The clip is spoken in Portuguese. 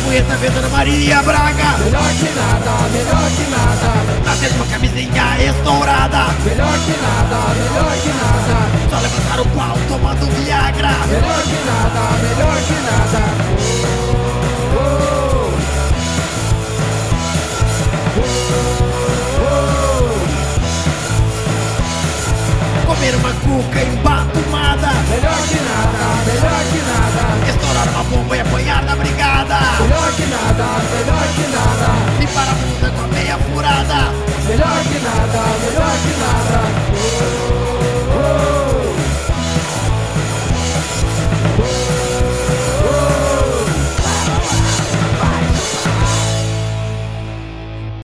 punheta vendo na Maria Braga. Melhor que nada, melhor que nada. Trazendo uma camisinha estourada. Melhor que nada, melhor que nada. Só levantar o pau tomando Viagra. Melhor que nada, melhor que nada. Comer uma cuca embatumada. Melhor que nada, melhor que nada. Estourar uma bomba e apanhar na brigada. Melhor que nada, melhor que nada. Limpar a bunda com a meia furada.